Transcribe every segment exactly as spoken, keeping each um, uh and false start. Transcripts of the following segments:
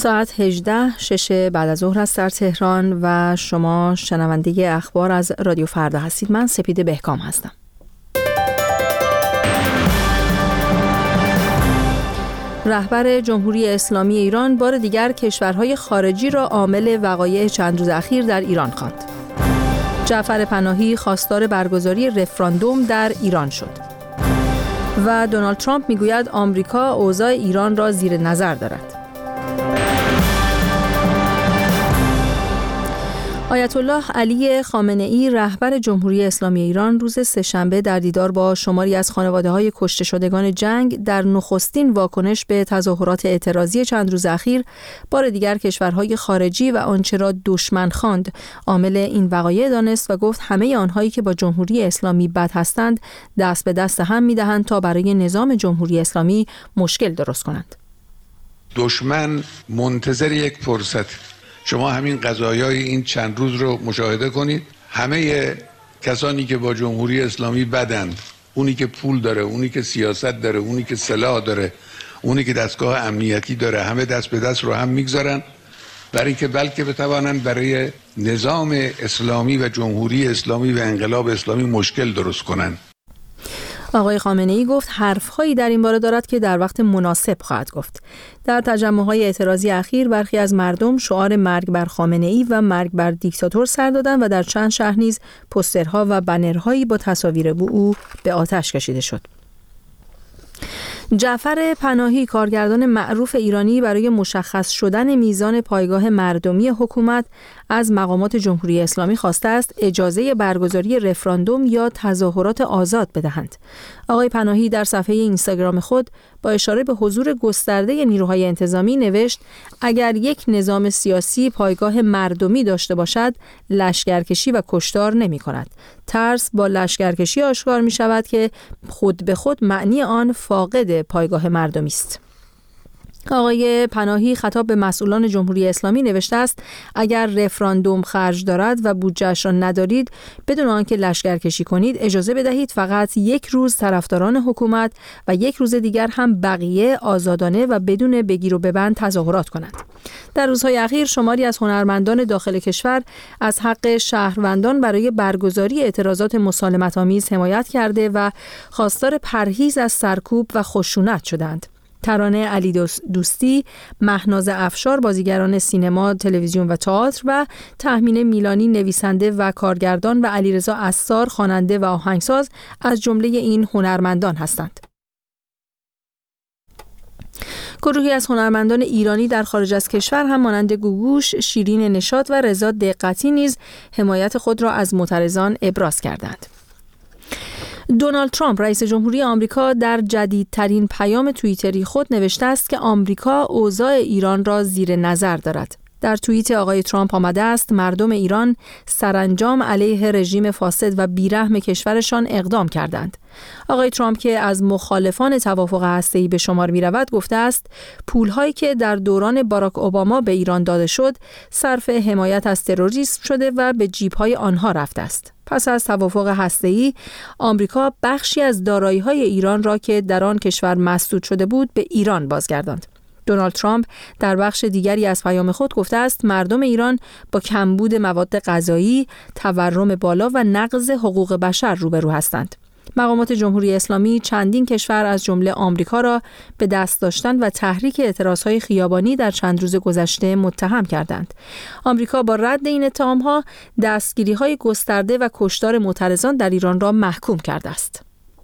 ساعت هجده شش بعد از ظهر است در تهران و شما شنونده اخبار از رادیو فردا هستید. من سپید بهکام هستم. رهبر جمهوری اسلامی ایران بار دیگر کشورهای خارجی را عامل وقایع چند روز اخیر در ایران خواند. جعفر پناهی خواستار برگزاری رفراندوم در ایران شد. و دونالد ترامپ میگوید آمریکا اوضاع ایران را زیر نظر دارد. آیت الله علی خامنه ای رهبر جمهوری اسلامی ایران روز سه‌شنبه در دیدار با شماری از خانواده‌های کشته شدگان جنگ در نخستین واکنش به تظاهرات اعتراضی چند روز اخیر بار دیگر کشورهای خارجی و آنچه را دشمن خواند عامل این وقایع دانست و گفت همه آنهایی که با جمهوری اسلامی بد هستند دست به دست هم می‌دهند تا برای نظام جمهوری اسلامی مشکل درست کنند. دشمن منتظر یک فرصت. شما همین قضایای این چند روز رو مشاهده کنید. همه کسانی که با جمهوری اسلامی بدند، اونی که پول داره، اونی که سیاست داره، اونی که سلاح داره، اونی که دستگاه امنیتی داره، همه دست به دست رو هم میگذارن برای اینکه بلکه بتوانند برای نظام اسلامی و جمهوری اسلامی و انقلاب اسلامی مشکل درست کنن. آقای خامنه ای گفت حرف‌هایی در این باره دارد که در وقت مناسب خواهد گفت. در تجمع‌های اعتراضی اخیر برخی از مردم شعار مرگ بر خامنه ای و مرگ بر دیکتاتور سر دادند و در چند شهر نیز پوسترها و بنرهایی با تصاویر او به آتش کشیده شد. جعفر پناهی کارگردان معروف ایرانی برای مشخص شدن میزان پایگاه مردمی حکومت از مقامات جمهوری اسلامی خواسته است اجازه برگزاری رفراندوم یا تظاهرات آزاد بدهند. آقای پناهی در صفحه اینستاگرام خود با اشاره به حضور گسترده نیروهای انتظامی نوشت اگر یک نظام سیاسی پایگاه مردمی داشته باشد لشکرکشی و کشتار نمی کند. ترس با لشکرکشی آشکار می شود که خود به خود معنی آن فاقد پایگاه مردمی است. آقای پناهی خطاب به مسئولان جمهوری اسلامی نوشته است اگر رفراندوم خرج دارد و بودجه‌اش را ندارید بدون آنکه لشکرکشی کنید اجازه بدهید فقط یک روز طرفداران حکومت و یک روز دیگر هم بقیه آزادانه و بدون بگیر و ببند تظاهرات کنند. در روزهای اخیر شماری از هنرمندان داخل کشور از حق شهروندان برای برگزاری اعتراضات مسالمت‌آمیز حمایت کرده و خواستار پرهیز از سرکوب و خشونت شدند. ترانه علی دوستی، مهناز افشار بازیگران سینما، تلویزیون و تئاتر و تهمین میلانی نویسنده و کارگردان و علیرضا عصار خواننده و آهنگساز از جمله این هنرمندان هستند. گروهی از هنرمندان ایرانی در خارج از کشور هم مانند گوگوش، شیرین نشاط و رضا دقتی نیز حمایت خود را از معترضان ابراز کردند. دونالد ترامپ رئیس جمهوری آمریکا در جدیدترین پیام توییتری خود نوشته است که آمریکا اوضاع ایران را زیر نظر دارد. در توییت آقای ترامپ آمده است مردم ایران سرانجام علیه رژیم فاسد و بیرحم کشورشان اقدام کردند. آقای ترامپ که از مخالفان توافق هسته‌ای به شمار می‌رود گفته است پول‌هایی که در دوران باراک اوباما به ایران داده شد صرف حمایت از تروریسم شده و به جیب‌های آنها رفته است. پس از توافق هسته‌ای آمریکا بخشی از دارایی‌های ایران را که در آن کشور مسدود شده بود به ایران بازگرداند. دونالد ترامپ در بخش دیگری از پیام خود گفته است مردم ایران با کمبود مواد غذایی، تورم بالا و نقض حقوق بشر روبرو هستند. مقامات جمهوری اسلامی چندین کشور از جمله آمریکا را به دست داشتن و تحریک اعتراضهای خیابانی در چند روز گذشته متهم کردند. آمریکا با رد این اتهام‌ها دستگیری‌های گسترده و کشتار معترضان در ایران را محکوم کرده است.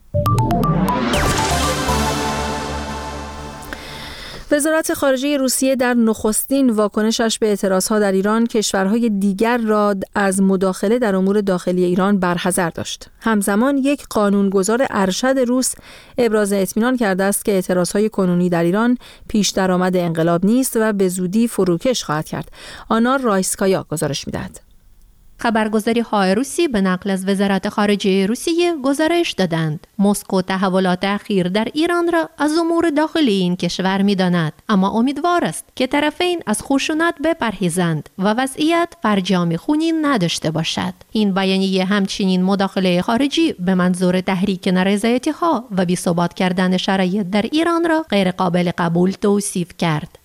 وزارت خارجه روسیه در نخستین واکنشش به اعتراضها در ایران کشورهای دیگر را از مداخله در امور داخلی ایران برحذر داشت. همزمان یک قانونگذار ارشد روس ابراز اطمینان کرده است که اعتراضهای کنونی در ایران پیش درآمد انقلاب نیست و به زودی فروکش خواهد کرد. آنا رایسکایا گزارش می‌دهد. خبرگزاری های روسی به نقل از وزارت خارجه روسیه گزارش دادند مسکو تحولات اخیر در ایران را از امور داخلی این کشور می‌داند، اما امیدوار است که طرفین از خشونت بپرهیزند و وضعیت فرجام خونین نداشته باشد. این بیانیه همچنین مداخله خارجی به منظور تحریک نارضایتی‌ها و بی‌ثبات کردن شرایط در ایران را غیر قابل قبول توصیف کرد.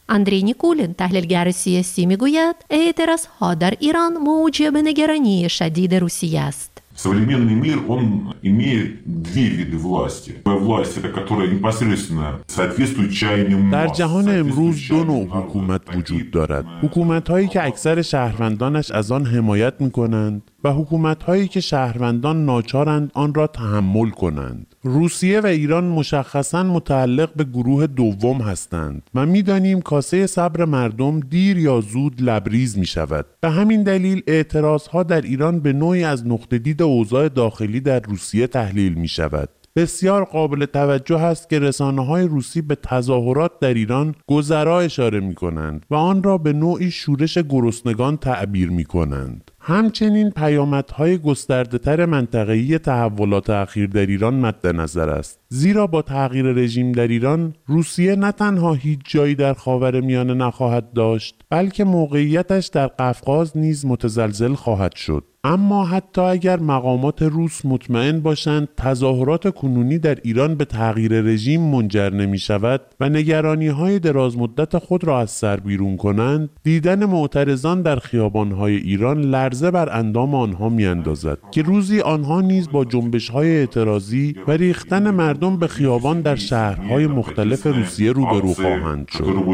اندری نیکولین تحلیلگر سیاسی میگوید اعتراضها در ایران موجب نگرانی شدید روسیه است. Современный мир, он имеет две виды власти. Власть, это которая непосредственно соответствует чаяниям. در جهان امروز دو نوع حکومت وجود دارد. حکومت‌هایی که اکثر شهروندانش از آن حمایت می‌کنند و حکومت‌هایی که شهروندان ناچارند آن را تحمل کنند. روسیه و ایران مشخصاً متعلق به گروه دوم هستند و می‌دانیم کاسه صبر مردم دیر یا زود لبریز می‌شود. به همین دلیل اعتراضها در ایران به نوعی از نقطه دید اوضاع داخلی در روسیه تحلیل می‌شود. بسیار قابل توجه است که رسانه‌های روسی به تظاهرات در ایران گذرا اشاره می‌کنند و آن را به نوعی شورش گرسنگان تعبیر می‌کنند. همچنین پیامدهای گسترده‌تر منطقه‌ای تحولات اخیر در ایران مد نظر است. زیرا با تغییر رژیم در ایران، روسیه نه تنها هیچ جایی در خاورمیانه نخواهد داشت، بلکه موقعیتش در قفقاز نیز متزلزل خواهد شد. اما حتی اگر مقامات روس مطمئن باشند تظاهرات کنونی در ایران به تغییر رژیم منجر نمی شود و نگرانی های دراز مدت خود را از سر بیرون کنند، دیدن معترضان در خیابانهای ایران لرزه بر اندام آنها می اندازد که روزی آنها نیز با جنبش های اعتراضی و ریختن مردم به خیابان در شهرهای مختلف روسیه روبرو خواهند شد.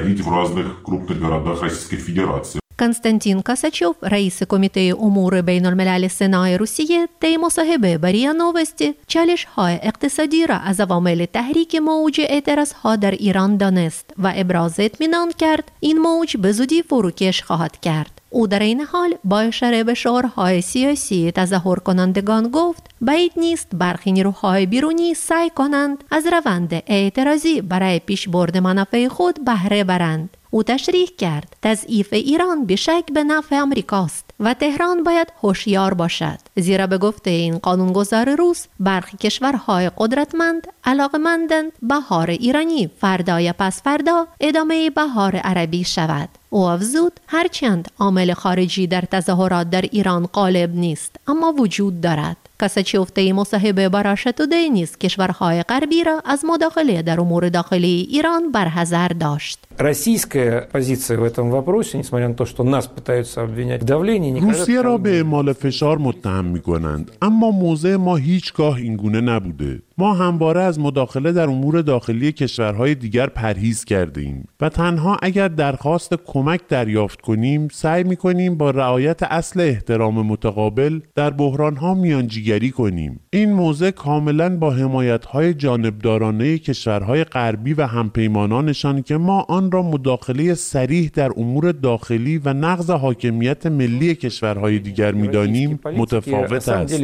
Константин Косачев, رئیس کمیته امور بین الملل سنا روسیه، طی مصاحبه با ریا نووستی چالش‌های اقتصادی را از عوامل تحریک موج اعتراض‌ها در ایران دانست و ابراز اطمینان کرد این موج به زودی فروکش خواهد کرد. او در این حال با اشاره به شعارهای سیاسی تظاهر کنندگان گفت بعید نیست برخی نیروهای بیرونی سعی کنند از روند اعتراضی برای پیشبرد منافع خود بهره برند. او تشریح کرد تضعیف ایران بیشک به نفع آمریکاست و تهران باید هوشیار باشد، زیرا به گفته این قانونگذار روس برخی کشورهای قدرتمند علاقمندند بهار ایرانی فردا یا پس فردا ادامه بهار عربی شود. او افزود هرچند عامل خارجی در تظاهرات در ایران غالب نیست اما وجود دارد. کاساچوف طی مصاحبه با راشا تودی نیز کشورهای غربی را از مداخله در امور داخلی ایران برحذر داشت. Российская позиция в этом вопросе, несмотря на то, что нас пытаются обвинять в давлении, روسیه را به اعمال فشار متهم می‌کنند، اما موضع ما هیچگاه اینگونه نبوده. ما همواره از مداخله در امور داخلی کشورهای دیگر پرهیز کردیم و تنها اگر درخواست کمک دریافت کنیم سعی می‌کنیم با رعایت اصل احترام متقابل در بحران‌ها میانجیگری کنیم. این موضع کاملاً با حمایت‌های جانبدارانه کشورهای غربی و همپیمانانشان که ما آن را مداخله صریح در امور داخلی و نقض حاکمیت ملی کشورهای دیگر می‌دانیم متفاوت است.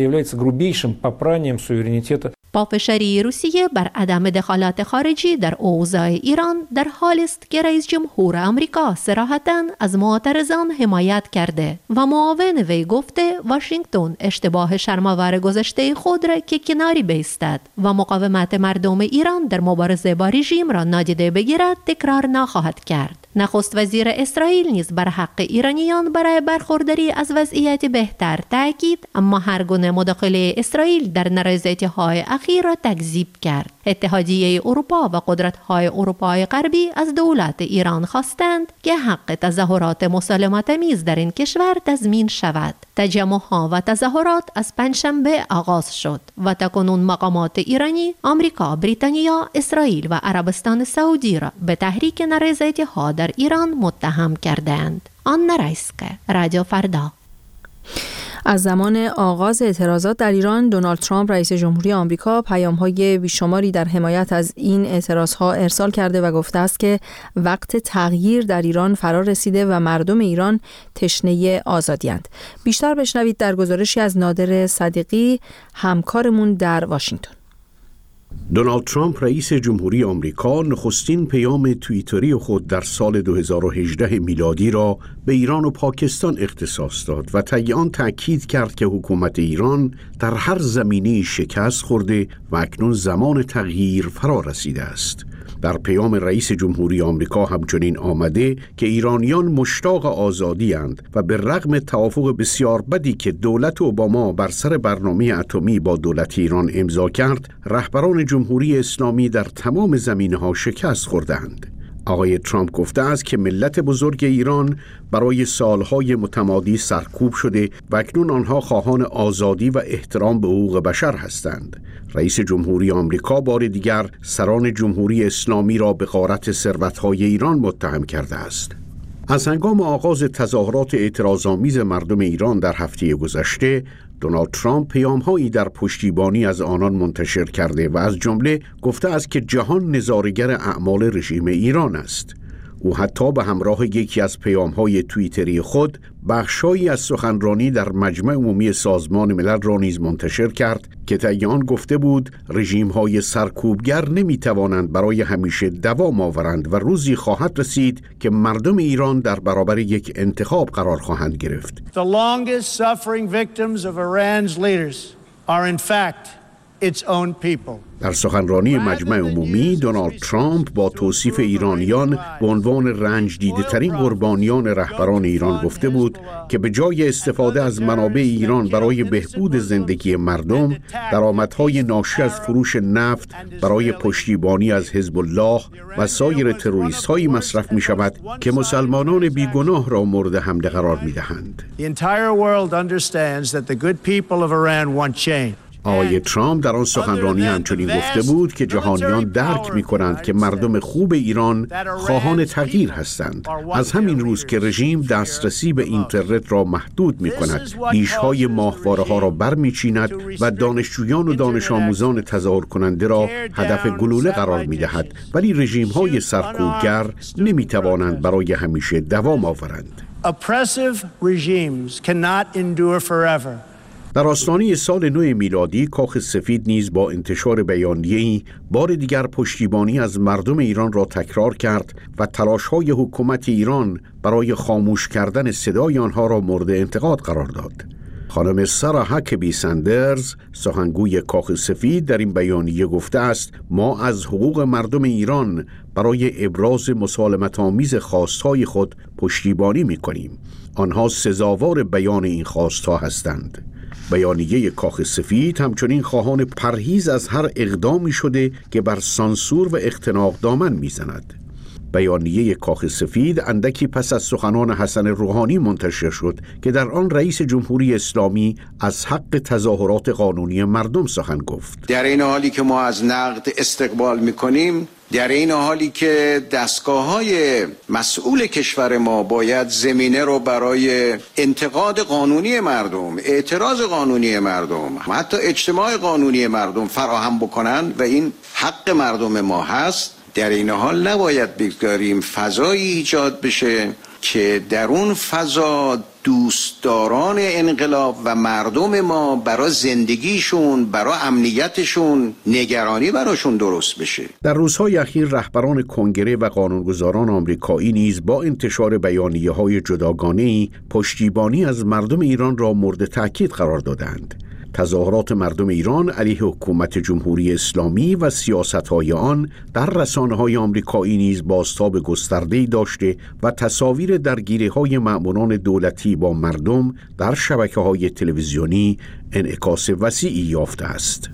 پافشاری روسیه بر عدم دخالت خارجی در اوضاع ایران در حالی است که رئیس جمهور آمریکا صراحتاً از معترضان حمایت کرده و معاون وی گفته واشنگتن اشتباه شرم‌آور گذشته خود را که کناری بایستد و مقاومت مردم ایران در مبارزه با رژیم را نادیده بگیرد تکرار نخواهد کرد. نخست وزیر اسرائیل نیز بر حق ایرانیان برای برخورداری از وضعیت بهتر تاکید، اما هر گونه مداخله اسرائیل در نارضایتی‌های اخیر را تکذیب کرد. اتحادیه اروپا و قدرت‌های اروپای غربی از دولت ایران خواستند که حق تظاهرات مسالمت‌آمیز در این کشور تضمین شود. تجمع‌ها و تظاهرات از پنجشنبه آغاز شد و تاکنون مقامات ایرانی، آمریکا، بریتانیا، اسرائیل و عربستان سعودی را به تحریک نارضایتی‌ها در ایران متهم کردند. آنا رایسکه، رادیو فردا. از زمان آغاز اعتراضات در ایران، دونالد ترامپ رئیس جمهوری آمریکا پیام‌های بیشماری در حمایت از این اعتراضها ارسال کرده و گفته است که وقت تغییر در ایران فرا رسیده و مردم ایران تشنه آزادی‌اند. بیشتر بشنوید در گزارشی از نادر صدیقی، همکارمون در واشنگتن. دونالد ترامپ رئیس جمهوری آمریکا نخستین پیام توییتری خود در سال دو هزار و هجده میلادی را به ایران و پاکستان اختصاص داد و طی آن تأکید کرد که حکومت ایران در هر زمینه شکست خورده و اکنون زمان تغییر فرا رسیده است. در پیام رئیس جمهوری آمریکا همچنین آمده که ایرانیان مشتاق آزادی اند و به رغم توافق بسیار بدی که دولت اوباما بر سر برنامه اتمی با دولت ایران امضا کرد، رهبران جمهوری اسلامی در تمام زمینه‌ها شکست خوردند. آقای ترامپ گفته است که ملت بزرگ ایران برای سالهای متمادی سرکوب شده و اکنون آنها خواهان آزادی و احترام به حقوق بشر هستند. رئیس جمهوری آمریکا بار دیگر سران جمهوری اسلامی را به غارت ثروت‌های ایران متهم کرده است. از هنگام آغاز تظاهرات اعتراض‌آمیز مردم ایران در هفته گذشته، دونالد ترامپ پیام‌هایی در پشتیبانی از آنان منتشر کرده و از جمله گفته است که جهان نظاره‌گر اعمال رژیم ایران است. او حتی به همراه یکی از پیام‌های توییتری خود بخشایی از سخنرانی در مجمع عمومی سازمان ملل را نیز منتشر کرد که طی آن گفته بود رژیم‌های سرکوبگر نمی‌توانند برای همیشه دوام آورند و روزی خواهد رسید که مردم ایران در برابر یک انتخاب قرار خواهند گرفت. The longest suffering victims of Iran's leaders are in fact its own people. در سخنرانی مجمع عمومی دونالد ترامپ با توصیف ایرانیان به عنوان رنج دیده ترین قربانیان رهبران ایران گفته بود که به جای استفاده از منابع ایران برای بهبود زندگی مردم، درآمدهای ناشی از فروش نفت برای پشتیبانی از حزب الله و سایر تروریست‌هایی مصرف می شود که مسلمانان بیگناه را مورد حمله قرار می دهند. آقای ترامپ در آن سخنرانی همچنین گفته بود که جهانیان درک می کنند که مردم خوب ایران خواهان تغییر هستند. از همین روز که رژیم دسترسی به اینترنت را محدود می کند، دیشهای ماهواره ها را بر می چیند و دانشجویان و دانش آموزان تظاهر کننده را هدف گلوله قرار می دهد، ولی رژیم های سرکوبگر نمی توانند برای همیشه دوام آورند. Oppressive regimes cannot endure forever. در آستانه سال نو میلادی کاخ سفید نیز با انتشار بیانیه‌ای بار دیگر پشتیبانی از مردم ایران را تکرار کرد و تلاش‌های حکومت ایران برای خاموش کردن صدای آنها را مورد انتقاد قرار داد. خانم سارا هاکبی سندرز، سخنگوی کاخ سفید، در این بیانیه گفته است ما از حقوق مردم ایران برای ابراز مسالمت‌آمیز خواست‌های خود پشتیبانی می‌کنیم. آنها سزاوار بیان این خواست‌ها هستند. بیانیه کاخ سفید همچنین خواهان پرهیز از هر اقدامی شده که بر سانسور و اختناق دامن میزند. بیانیه کاخ سفید اندکی پس از سخنان حسن روحانی منتشر شد که در آن رئیس جمهوری اسلامی از حق تظاهرات قانونی مردم سخن گفت. در این حالی که ما از نقد استقبال می‌کنیم، در این حالی که دستگاه‌های مسئول کشور ما باید زمینه رو برای انتقاد قانونی مردم، اعتراض قانونی مردم، حتی اجتماع قانونی مردم فراهم بکنن و این حق مردم ما هست، در این حال نباید بگذاریم فضایی ایجاد بشه که در اون فضا دوستداران انقلاب و مردم ما برای زندگیشون، برای امنیتشون نگرانی براشون درست بشه. در روزهای اخیر رهبران کنگره و قانونگذاران آمریکایی نیز با انتشار بیانیه‌های جداگانه‌ای پشتیبانی از مردم ایران را مورد تأکید قرار دادند. تظاهرات مردم ایران علیه حکومت جمهوری اسلامی و سیاست‌های آن در رسانه‌های آمریکایی نیز بازتاب گسترده‌ای داشته و تصاویر درگیری‌های مأموران دولتی با مردم در شبکه‌های تلویزیونی انعکاس وسیعی یافته است.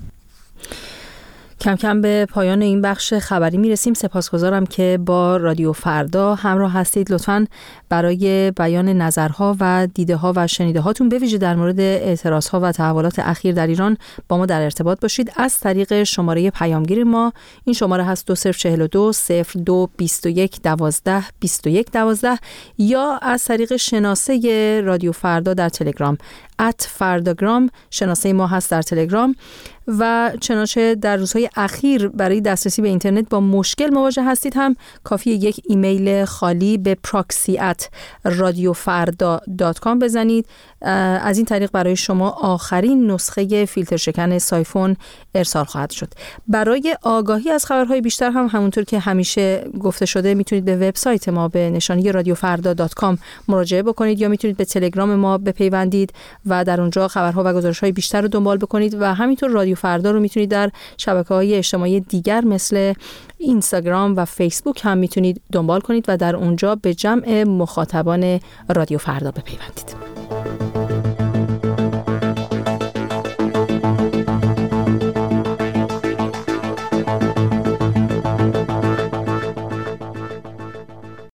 کم کم به پایان این بخش خبری میرسیم. سپاسگزارم که با رادیو فردا همراه هستید. لطفاً برای بیان نظرها و دیده‌ها و شنیده‌هاتون به ویژه در مورد اعتراضها و تحولات اخیر در ایران با ما در ارتباط باشید از طریق شماره پیامگیر ما. این شماره هست دو صفر چهل و دو صفر دو بیست و یک دوازده بیست و یک دوازده یا از طریق شناسه رادیو فردا در تلگرام ات فرداگرام. شناسه ما هست در تلگرام. و چنانچه در روزهای اخیر برای دسترسی به اینترنت با مشکل مواجه هستید هم کافیه یک ایمیل خالی به پراکسی ات رادیو فردا دات کام بزنید. از این طریق برای شما آخرین نسخه فیلتر شکن سایفون ارسال خواهد شد. برای آگاهی از خبرهای بیشتر هم همونطور که همیشه گفته شده میتونید به وبسایت ما به نشانی رادیو فردا دات کام مراجعه بکنید یا میتونید به تلگرام ما بپیوندید و در اونجا خبرها و گزارش‌های بیشتر رو دنبال بکنید و همینطور رادیو فردا رو میتونید در شبکه‌های اجتماعی دیگر مثل اینستاگرام و فیسبوک هم میتونید دنبال کنید و در اونجا به جمع مخاطبان رادیو فردا بپیوندید.